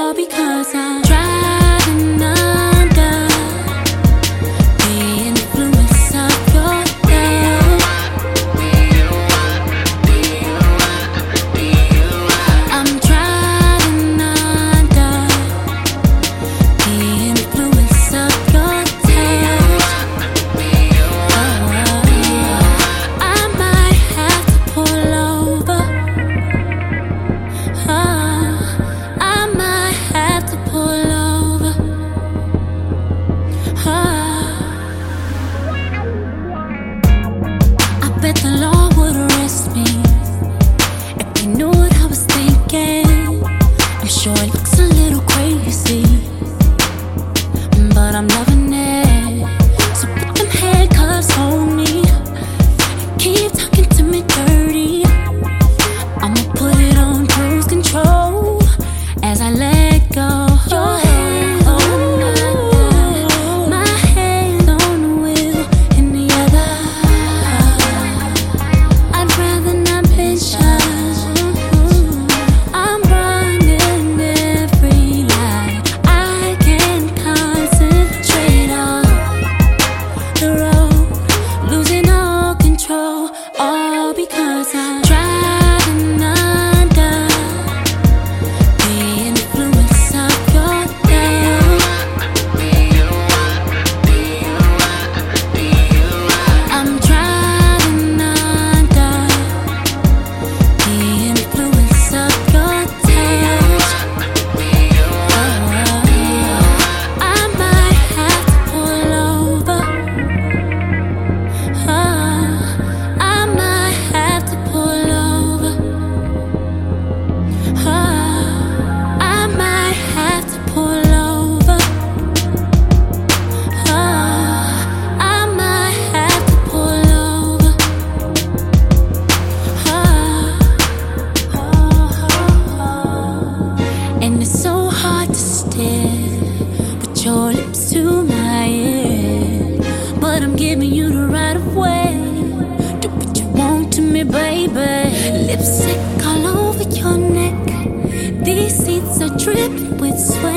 all because I'm driving under the influence of your love. I'm driving under the influence of your touch. I might have to pull over. I might have to pull over. I bet the law would arrest me if they knew what I was thinking. I'm sure it looks a little crazy, but I'm loving it. So put them handcuffs on me, keep talking to me dirty. I'ma put it on cruise control as I let go. Your hand on my thigh, my hand on the wheel in the other. I'd rather not be shot. I'm running every light. I can't concentrate on the road, losing all control, all because I'm driving under the influence of your love. I'm driving under the influence of your touch. I might have to pull over. I might have to pull over. I might have to pull over. I might have to pull over. And it's so hard to stare with your lips to my ear, but I'm giving you the right of way. Do what you want to me, baby. Lipstick all over your neck. These seats are dripping with sweat.